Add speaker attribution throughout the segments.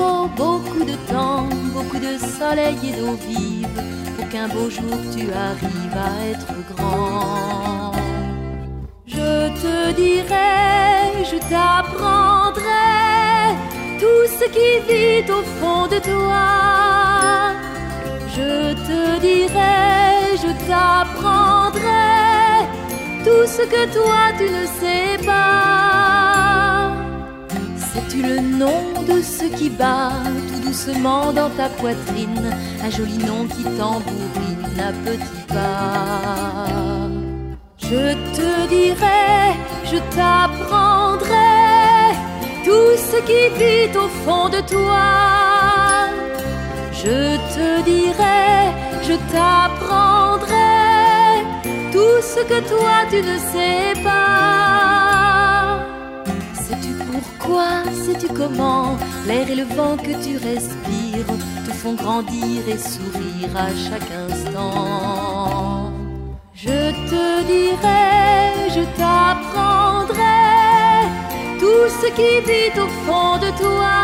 Speaker 1: faut beaucoup de temps, beaucoup de soleil et d'eau vive pour qu'un beau jour tu arrives à être grand. Je te dirai, je t'apprendrai tout ce qui vit au fond de toi. Je te dirai, je t'apprendrai tout ce que toi tu ne sais pas. Sais-tu le nom de ce qui bat tout doucement dans ta poitrine, un joli nom qui tambourine à petits pas? Je te dirai, je t'apprendrai tout ce qui vit au fond de toi. Je te dirai, je t'apprendrai tout ce que toi tu ne sais pas. Sais-tu pourquoi, sais-tu comment l'air et le vent que tu respires te font grandir et sourire à chaque instant? Je te dirai, je t'apprendrai tout ce qui vit au fond de toi.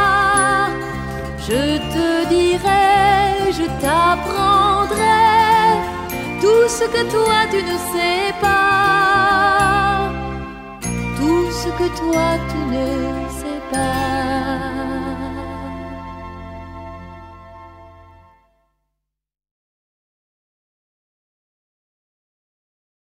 Speaker 1: Je te dirai, je t'apprendrai tout ce que toi tu ne sais pas. Tout ce que toi tu ne sais pas.